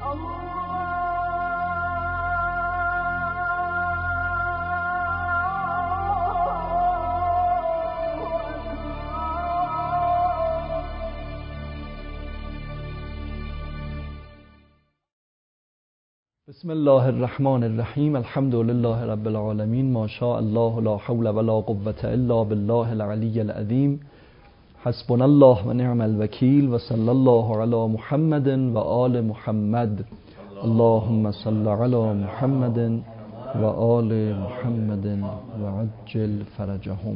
بسم الله الرحمن الرحیم. الحمد لله رب العالمین. ما شاء الله لا حول ولا قوة الا بالله العلی العظیم. حسبنا الله و نعم الوکیل و صلی الله علی محمد و آل محمد. اللهم صل علی محمد و آل محمد و عجل فرجهم.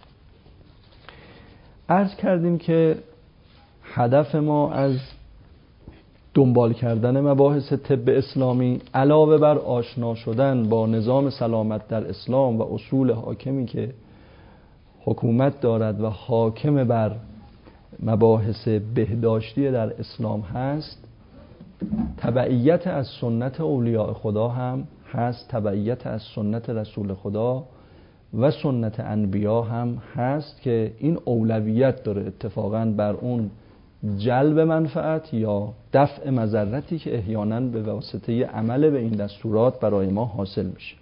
عرض کردیم که هدف ما از دنبال کردن مباحث طب اسلامی علاوه بر آشنا شدن با نظام سلامت در اسلام و اصول حاکمی که حکومت دارد و حاکم بر مباحث بهداشتی در اسلام هست، تبعیت از سنت اولیاء خدا هم هست، تبعیت از سنت رسول خدا و سنت انبیا هم هست که این اولویت داره اتفاقاً بر اون جلب منفعت یا دفع مضرتی که احیانا به واسطه عمل به این دستورات برای ما حاصل میشه.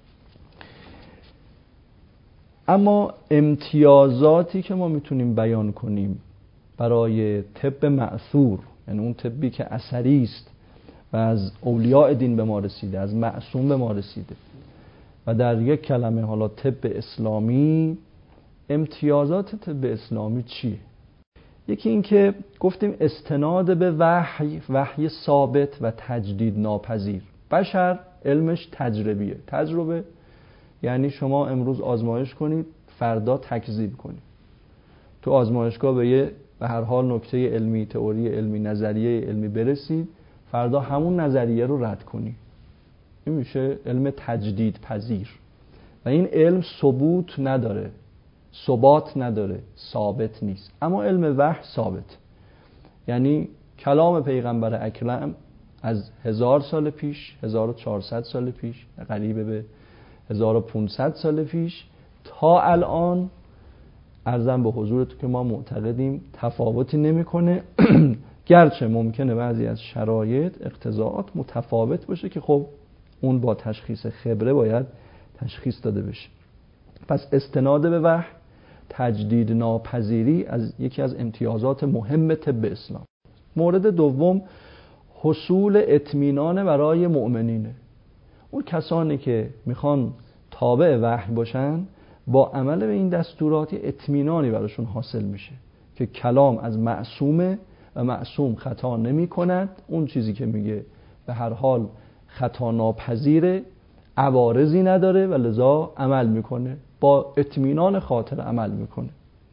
اما امتیازاتی که ما میتونیم بیان کنیم برای طب مأثور، یعنی اون طبی که اثری است و از اولیاء دین به ما رسیده، از معصوم به ما رسیده، و در یک کلمه حالا طب اسلامی، امتیازات طب اسلامی چیه؟ یکی این که گفتیم استناد به وحی ثابت و تجدید ناپذیر. بشر علمش تجربیه. تجربه یعنی شما امروز آزمایش کنید، فردا تکذیب کنید. تو آزمایشگاه به هر حال نکته علمی، تئوری علمی، نظریه علمی برسید، فردا همون نظریه رو رد کنید. این میشه علم تجدید پذیر. و این علم ثبوت نداره، ثبات نداره، ثابت نیست. اما علم وحی ثابت، یعنی کلام پیغمبر اکرم از 1000 سال پیش، 1400 سال پیش، قریب به 1500 سال پیش تا الان، عرضم به حضورتون که ما معتقدیم تفاوتی نمیکنه گرچه ممکنه بعضی از شرایط اقتضاعات متفاوت باشه که خب اون با تشخیص خبره باید تشخیص داده بشه. پس استناد به وحی، تجدید ناپذیری از یکی از امتیازات مهم طب اسلام. مورد دوم، حصول اطمینان برای مؤمنینه. اون کسانی که میخوان تابع وحی باشن، با عمل به این دستورات اطمینانی براشون حاصل میشه که کلام از معصومه و معصوم خطا نمی کند. اون چیزی که میگه به هر حال خطا ناپذیره، عوارضی نداره و لذا عمل میکنه، با اطمینان خاطر عمل میکنه.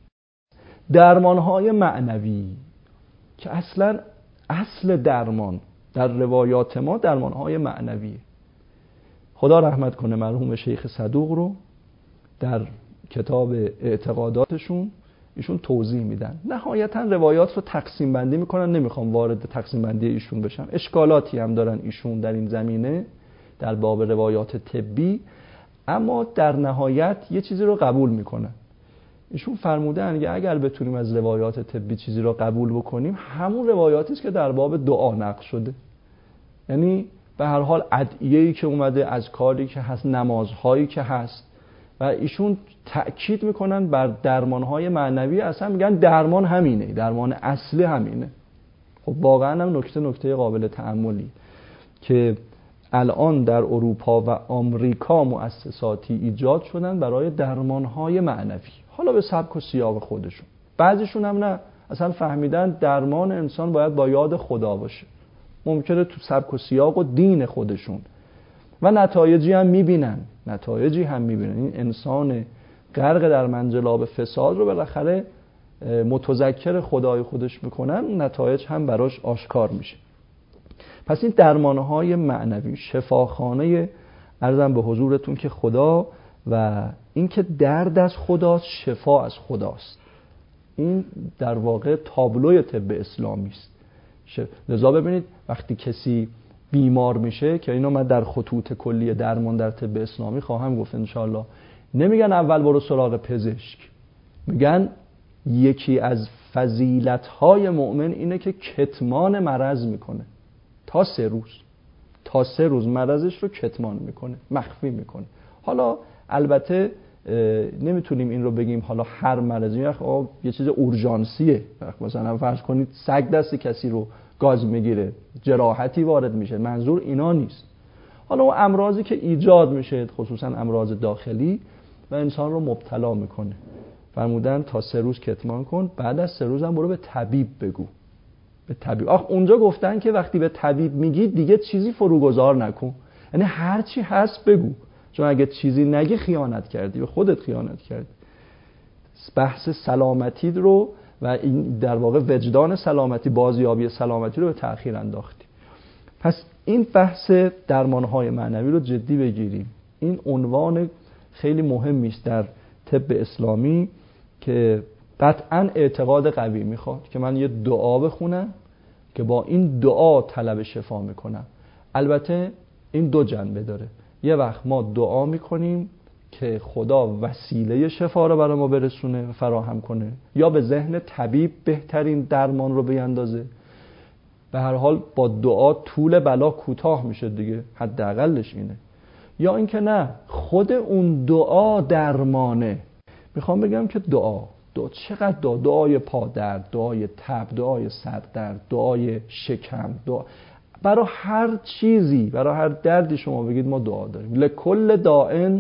درمانهای معنوی که اصلا اصل درمان در روایات ما درمانهای معنویه. خدا رحمت کنه مرحوم شیخ صدوق رو در کتاب اعتقاداتشون ایشون توضیح میدن. نهایتا روایات رو تقسیم بندی میکنن، نمیخوام وارد تقسیم بندی ایشون بشم، اشکالاتی هم دارن ایشون در این زمینه در باب روایات طبی، اما در نهایت یه چیزی رو قبول میکنن. ایشون فرمودن که اگر بتونیم از روایات طبی چیزی رو قبول بکنیم، همون روایاتی است که در باب دعا نقل شده. یعنی به هر حال ادعیه‌ای که اومده، از کاری که هست، نمازهایی که هست، و ایشون تأکید میکنن بر درمانهای معنوی. اصلا میگن درمان همینه، درمان اصلی همینه. خب واقعا هم نکته قابل تأملی که الان در اروپا و آمریکا مؤسساتی ایجاد شدن برای درمانهای معنوی، حالا به سبک و سیاق خودشون. بعضیشون هم نه، اصلا فهمیدن درمان انسان باید با یاد خدا باشه، ممکنه تو سبک و سیاق و دین خودشون، و نتایجی هم میبینن. این انسان غرق در منجلاب فساد رو بالاخره متذکر خدای خودش میکنن، نتایج هم براش آشکار میشه. پس این درمانهای معنوی، شفاخانه عرضم به حضورتون که خدا، و این که درد از خداست، شفا از خداست، این در واقع تابلوی طب اسلامی است. لذا ببینید وقتی کسی بیمار میشه، که اینو من در خطوط کلی درمان در طب اسلامی خواهم گفت انشاءالله، نمیگن اول برو سراغ پزشک، میگن یکی از فضیلت‌های مؤمن اینه که کتمان مرض میکنه. تا 3 روز مرضش رو کتمان میکنه، مخفی میکنه. حالا البته نمیتونیم این رو بگیم حالا هر مرضی یه چیز اورژانسیه، مثلا فرض کنید سگ دست کسی رو گاز میگیره، جراحتی وارد میشه، منظور اینا نیست. حالا اون امراضی که ایجاد میشه، خصوصا امراض داخلی، و انسان رو مبتلا میکنه، فرمودن تا 3 روز کتمان کن، بعد از 3 روز هم برو به طبیب بگو. به طبیب. اونجا گفتن که وقتی به طبیب میگی دیگه چیزی فروگذار نکن، یعنی هر چی هست بگو، چون اگه چیزی نگی خیانت کردی، به خودت خیانت کردی. بحث سلامتی رو و این در واقع وجدان سلامتی، بازیابی سلامتی رو به تأخیر انداختی. پس این بحث درمانهای معنوی رو جدی بگیریم. این عنوان خیلی مهمی است در طب اسلامی که قطعاً اعتقاد قوی میخواد که من یه دعا بخونم که با این دعا طلب شفا میکنم. البته این 2 جنبه داره. یه وقت ما دعا میکنیم که خدا وسیله شفا رو برای ما برسونه و فراهم کنه، یا به ذهن طبیب بهترین درمان رو بیندازه. به هر حال با دعا طول بلا کوتاه میشه دیگه، حداقلش اینه. یا اینکه نه، خود اون دعا درمانه. میخوام بگم که دعا چقدر دعای پادرد، دعای تب، دعای سردرد، دعای شکم، دعا برای هر چیزی، برای هر دردی شما بگید ما دعا داریم. لکل داء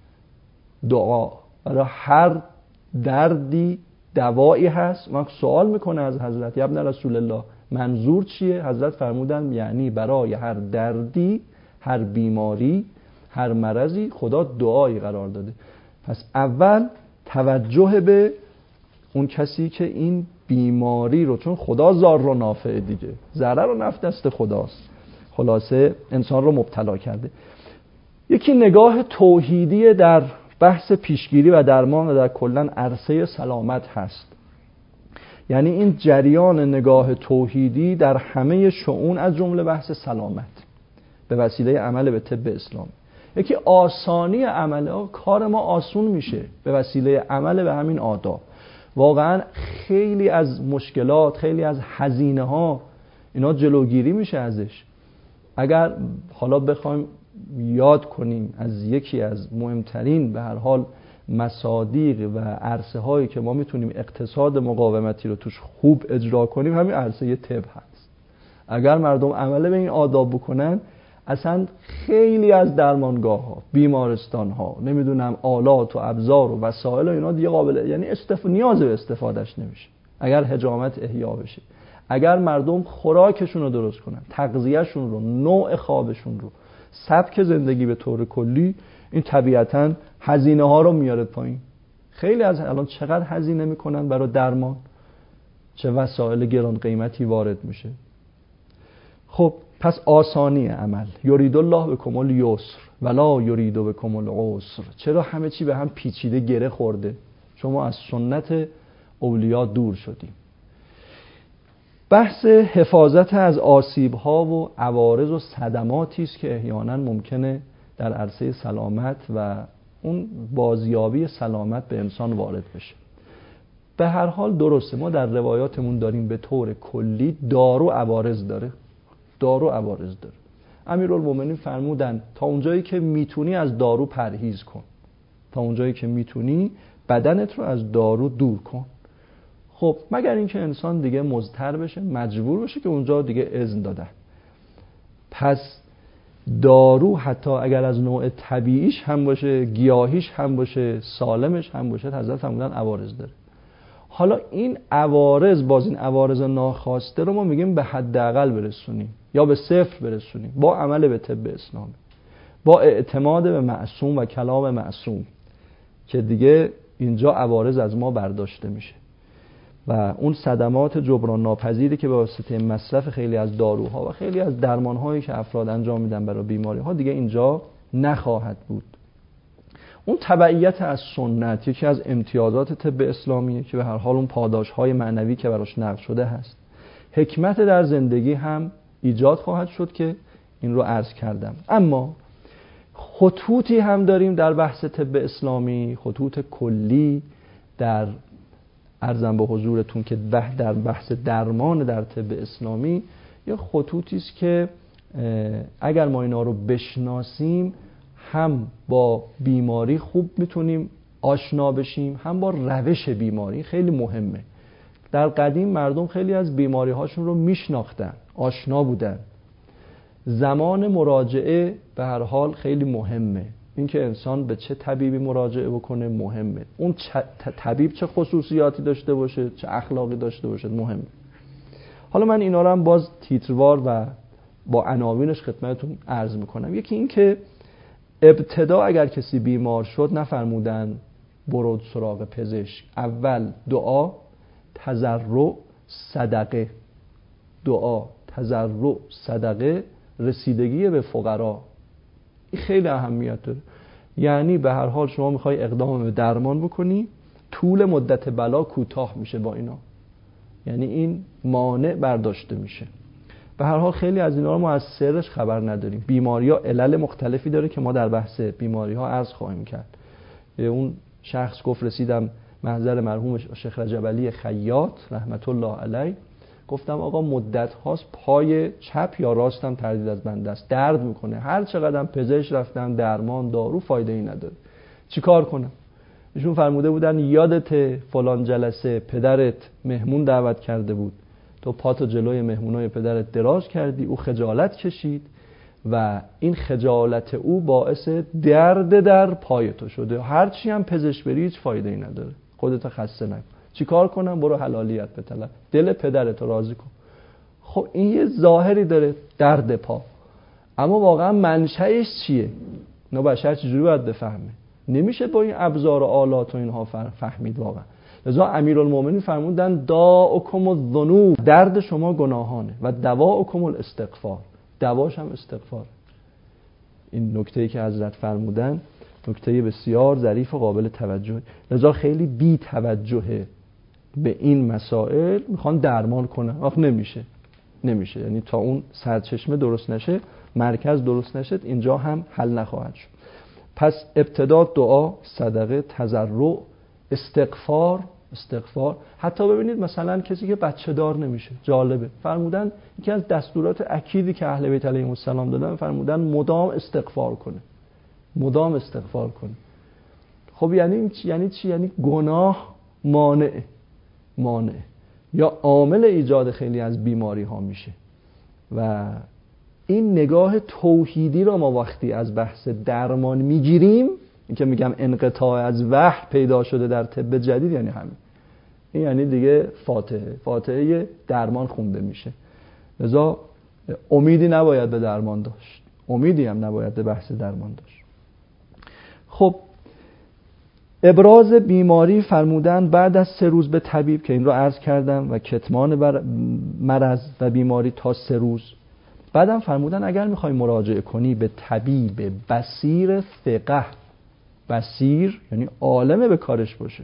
دعا، برای هر دردی دوایی هست. من سوال میکنه از حضرت ابن رسول الله منظور چیه؟ حضرت فرمودن یعنی برای هر دردی، هر بیماری، هر مرضی خدا دعایی قرار داده. پس اول توجه به اون کسی که این بیماری رو، چون خدا ضار و نافع دیگه، ضرر و نفع دست خداست، خلاصه انسان رو مبتلا کرده. یکی نگاه توحیدی در بحث پیشگیری و درمان و در کلن عرصه سلامت هست. یعنی این جریان نگاه توحیدی در همه شؤون از جمله بحث سلامت به وسیله عمل به طب اسلامی. یکی آسانی عمله، کار ما آسون میشه به وسیله عمل به همین آداب. واقعا خیلی از مشکلات، خیلی از هزینه ها اینا جلوگیری میشه ازش. اگر حالا بخوایم یاد کنیم از یکی از مهمترین به هر حال مصادیق و عرصه هایی که ما میتونیم اقتصاد مقاومتی رو توش خوب اجرا کنیم، همین عرصه طب هست. اگر مردم عمل به این آداب بکنن، اصلا خیلی از درمانگاه ها، بیمارستان ها، نمیدونم آلات و ابزار و وسایل و اینا دیگه قابل، یعنی نیاز به استفادهش نمیشه اگر حجامت احیا بشه. اگر مردم خوراکشون رو درست کنن، تغذیهشون رو، نوع خوابشون رو، سبک زندگی به طور کلی، این طبیعتاً هزینه ها رو میاره پایین. خیلی از الان چقدر هزینه میکنن برای درمان، چه وسایل گران قیمتی وارد میشه. خب پس آسانی عمل، یرید الله بکم الیسر ولا یرید بکم العسر. چرا همه چی به هم پیچیده گره خورده؟ شما از سنت اولیا دور شدیم. بحث حفاظت از آسیب‌ها و عوارض و صدماتی است که احیانا ممکنه در عرصه سلامت و اون بازیابی سلامت به انسان وارد بشه. به هر حال درسته، ما در روایاتمون داریم به طور کلی دارو عوارض داره. امیرالمومنین فرمودن تا اونجایی که میتونی از دارو پرهیز کن، تا اونجایی که میتونی بدنت رو از دارو دور کن. خب مگر اینکه انسان دیگه مضطر بشه، مجبور بشه، که اونجا دیگه اذن دادن. پس دارو حتی اگر از نوع طبیعیش هم باشه، گیاهیش هم باشه، سالمش هم باشه، حضرت فرمودن عوارض داره. حالا این عوارض، باز این عوارض ناخواسته رو ما میگیم به حداقل برسونیم یا به صفر برسونیم با عمل به طب اسلامی، با اعتماد به معصوم و کلام معصوم، که دیگه اینجا عوارض از ما برداشته میشه و اون صدمات جبران ناپذیری که به واسطه مصرف خیلی از داروها و خیلی از درمانهایی که افراد انجام میدن برای بیماریها دیگه اینجا نخواهد بود. اون تبعیت از سنت یکی از امتیازات طب اسلامیه که به هر حال اون پاداشهای معنوی که براش نقل شده هست. حکمت در زندگی هم ایجاد خواهد شد که این رو عرض کردم. اما خطوطی هم داریم در بحث طب اسلامی، خطوط کلی در عرضم به حضورتون که در بحث درمان در طب اسلامی یه خطوطی است که اگر ما اینا رو بشناسیم هم با بیماری خوب میتونیم آشنا بشیم، هم با روش بیماری. خیلی مهمه. در قدیم مردم خیلی از بیماری هاشون رو میشناختن، آشنا بودن. زمان مراجعه به هر حال خیلی مهمه. اینکه انسان به چه طبیبی مراجعه بکنه مهمه. اون طبیب چه خصوصیاتی داشته باشه، چه اخلاقی داشته باشه مهمه. حالا من اینا رو هم باز تیتروار و با عناوینش خدمتتون عرض میکنم. یکی این که ابتدا اگر کسی بیمار شد نفرمودن برو سراغ پزشک. اول دعا، تضرع، صدقه. دعا، تضرع، صدقه، رسیدگی به فقرا. این خیلی اهمیت داره. یعنی به هر حال شما میخوای اقدام به درمان بکنی، طول مدت بلا کوتاه میشه با اینا. یعنی این مانع برداشته میشه. به هر حال خیلی از اینا رو ما از سرش خبر نداریم. بیماری‌ها علل مختلفی داره که ما در بحث بیماری‌ها عرض خواهیم کرد. اون شخص گفت رسیدم محضر مرحوم شیخ رجب علی خیاط رحمت الله علیه، گفتم آقا مدت هاست پای چپ یا راستم تردید از بنده است، درد میکنه، هر چقدرم پزشک رفتم، درمان، دارو، فایده ای نداره، چیکار کنم؟ ایشون فرموده بودن یادت فلان جلسه پدرت مهمون دعوت کرده بود، تو پاتو جلوی مهمونای پدرت دراز کردی، او خجالت کشید و این خجالت او باعث درد در پای تو شده، هرچی هم پزشک بری هیچ فایده ای نداره، خودت خسته نکن. چیکار کنم؟ برو حلالیت بطلب، دل پدرت رو راضی کن. خب این یه ظاهری داره، درد پا، اما واقعا منشأش چیه؟ نه بشر چجوری باید بفهمه؟ نمیشه با این ابزار و آلات و اینها فهمید واقعا. لذا امیرالمومنین فرمودن داؤکم الذنوب، درد شما گناهانه، و دواؤکم الاستغفار، دواش هم استغفار. این نکته‌ای که حضرت فرمودن نکته بسیار ظریف و قابل توجه. لذا خیلی بی توجه به این مسائل میخوان درمان کنن، وقت نمیشه. یعنی تا اون سرچشمه درست نشه، مرکز درست نشه، اینجا هم حل نخواهد شد. پس ابتدا دعا، صدقه، تضرع، استغفار. حتی ببینید مثلا کسی که بچه دار نمیشه، جالبه، فرمودن یکی از دستورات اکیدی که اهل بیت علیهم السلام دادن، فرمودن مدام استغفار کنه. خب یعنی چی؟ یعنی گناه مانع یا عامل ایجاد خیلی از بیماری ها میشه. و این نگاه توحیدی رو ما وقتی از بحث درمان میگیریم، این که میگم انقطاع از وحی پیدا شده در طب جدید، یعنی همین. این یعنی دیگه فاتحه درمان خونده میشه. لذا امیدی نباید به درمان داشت، امیدی هم نباید به بحث درمان داشت. خب ابراز بیماری فرمودن بعد از 3 روز به طبیب، که این رو عرض کردم، و کتمان بر مرض و بیماری تا 3 روز. بعدم فرمودن اگر میخوای مراجعه کنی به طبیب بصیر ثقه، بصیر یعنی عالم به کارش باشه،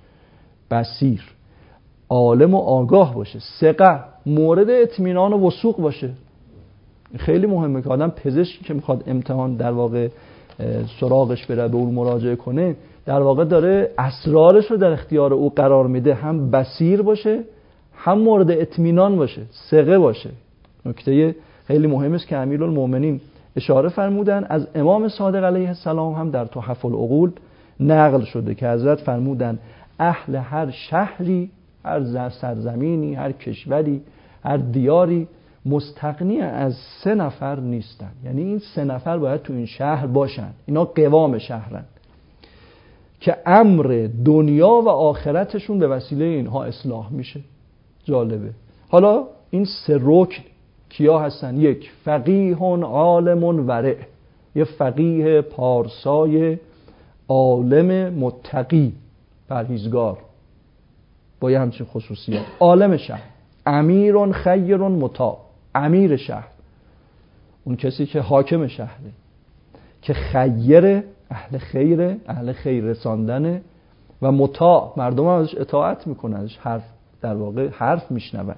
بصیر عالم و آگاه باشه، ثقه مورد اطمینان و وثوق باشه. خیلی مهمه که آدم پزشکی که میخواد امتحان در واقع سراغش بره به اون مراجعه کنه، در واقع داره اسرارش رو در اختیار او قرار میده، هم بصیر باشه، هم مورد اطمینان باشه، ثقه باشه. نکته خیلی مهمه است که امیرالمومنین اشاره فرمودن، از امام صادق علیه السلام هم در تحف العقول نقل شده که حضرت فرمودن اهل هر شهری، هر سرزمینی، هر کشوری، هر دیاری مستغنی از 3 نفر نیستن. یعنی این 3 نفر باید تو این شهر باشن، اینا قوام شهرن که امر دنیا و آخرتشون به وسیله اینها اصلاح میشه. جالبه. حالا این 3 رکن کیا هستن؟ 1 فقیه عالم ورع، یه فقیه پارسای عالم متقی پرهیزگار با یه همچین خصوصیات. عالم شهر، امیر خیر مطاع، امیر شهر اون کسی که حاکم شهره، که خیر اهل خیر رساندنه، و مطاع مردم هم ازش اطاعت میکنن، ازش حرف میشنون.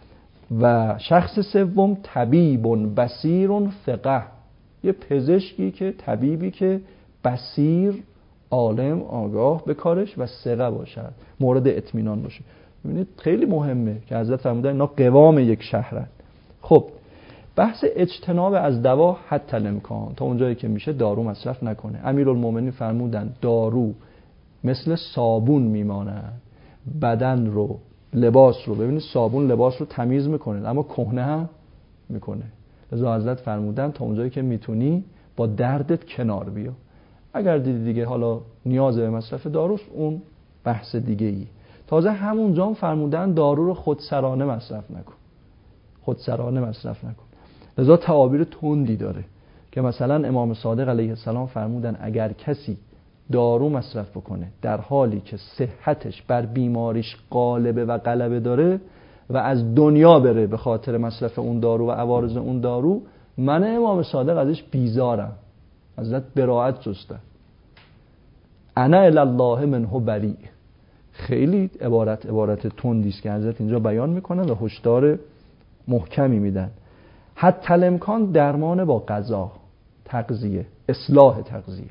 و شخص 3 طبیب بصیر فقه، یه پزشکی که طبیبی که بصیر، عالم، آگاه به کارش و ثقه باشد، مورد اطمینان باشه. ببینید خیلی مهمه که حضرت فرمودن اینا قوام یک شهرن. خب بحث اجتناب از دوا حتی الامکان، تا اونجایی که میشه دارو مصرف نکنه. امیرالمومنین فرمودن دارو مثل صابون میمانه، بدن رو، لباس رو، ببینید صابون لباس رو تمیز میکنه اما کهنه هم میکنه. لذا حضرت فرمودن تا اونجایی که میتونی با دردت کنار بیا. اگر دیدی دیگه حالا نیاز به مصرف داروست، اون بحث دیگه ای. تازه همونجا هم فرمودن دارو رو خودسرانه مصرف نکن، خودسرانه مصرف نکن. لذا تعابیر تندی داره که مثلا امام صادق علیه السلام فرمودن اگر کسی دارو مصرف بکنه در حالی که صحتش بر بیماریش غالبه و غلبه داره و از دنیا بره به خاطر مصرف اون دارو و عوارض اون دارو، من امام صادق ازش بیزارم. حضرت براءت جستن، انا الی الله منه بری. خیلی عبارت تندی است که حضرت اینجا بیان میکنن و هشدار محکمی میدن. حتی الامکان درمان با غذا، تغذیه، اصلاح تغذیه.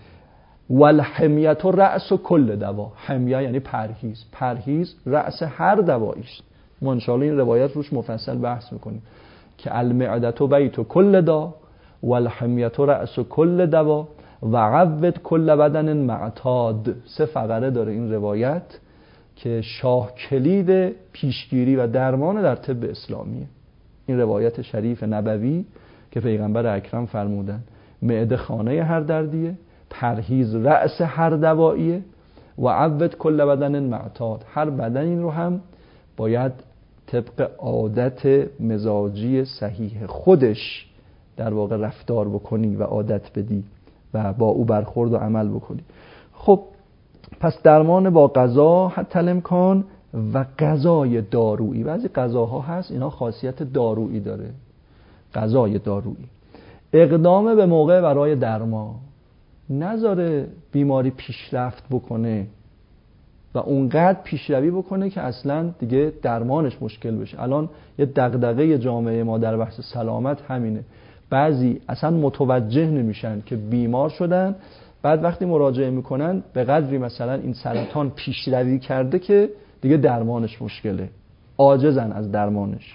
والحمیت رأس کل دوا. حمیه یعنی پرهیز، پرهیز رأس هر دوایی است. ما انشاءالله این روایت روش مفصل بحث میکنیم که المعدة بیت کل دا والحمیت رأس کل دوا و عود کل بدن معتاد. 3 فقره داره این روایت که شاه کلید پیشگیری و درمان در طب اسلامیه. این روایت شریف نبوی که پیغمبر اکرم فرمودن معده خانه هر دردیه، پرهیز رأس هر دواییه و عود کل بدن معتاد. هر بدنی رو هم باید طبق عادت مزاجی صحیح خودش در واقع رفتار بکنی و عادت بدی و با او برخورد و عمل بکنی. خب پس درمان با غذا حتی الامکان و غذای دارویی. بعضی غذاها هست اینا خاصیت دارویی داره، غذای دارویی. اقدام به موقع برای درمان، نذاره بیماری پیشرفت بکنه و اونقدر پیشروی بکنه که اصلا دیگه درمانش مشکل بشه. الان یه دغدغه جامعه ما در بحث سلامت همینه. بعضی اصلا متوجه نمیشن که بیمار شدن، بعد وقتی مراجعه میکنن به قدری مثلا این سرطان پیشروی کرده که دیگه درمانش مشکله، عاجزن از درمانش.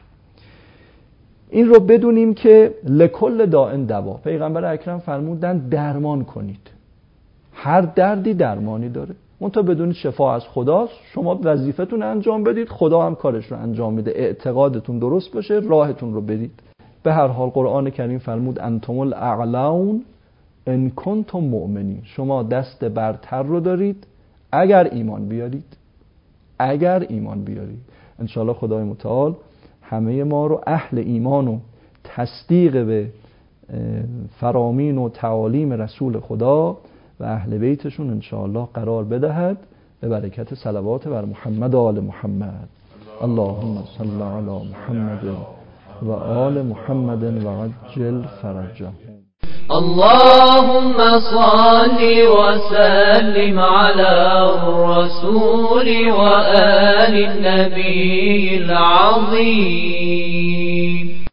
این رو بدونیم که لکل داء دوا. پیغمبر اکرم فرمودن درمان کنید، هر دردی درمانی داره. منتها بدونید شفا از خداست، شما وظیفتون انجام بدید، خدا هم کارش رو انجام میده. اعتقادتون درست باشه، راهتون رو برید. به هر حال قرآن کریم فرمود انتم الاعلون ان کنتم مؤمنین. شما دست برتر رو دارید اگر ایمان بیارید، اگر ایمان بیارید. انشاءالله خدای متعال همه ما رو اهل ایمان و تصدیق به فرامین و تعالیم رسول خدا و اهل بیتشون انشاءالله قرار بدهد به برکت صلوات بر محمد و آل محمد. اللهم صل علی محمد و آل محمد و عجل فرجهم. اللهم صل وسلم على الرسول وآل النبي العظيم.